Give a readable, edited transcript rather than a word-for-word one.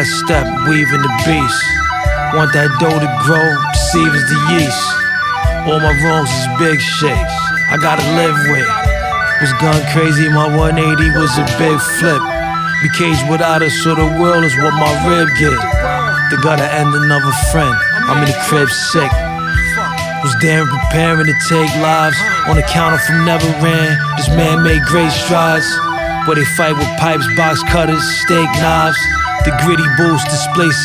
step, weaving the beast. Want that dough to grow, deceive is the yeast. All my wrongs is big shit, I gotta live with. Was gone crazy, my 180 was a big flip. Be caged without us, so the world is what my rib get. They gotta end another friend, I'm in the crib sick. Was damn preparing to take lives, on the counter from never ran. This man made great strides, but they fight with pipes, box cutters, steak knives. The gritty boost displays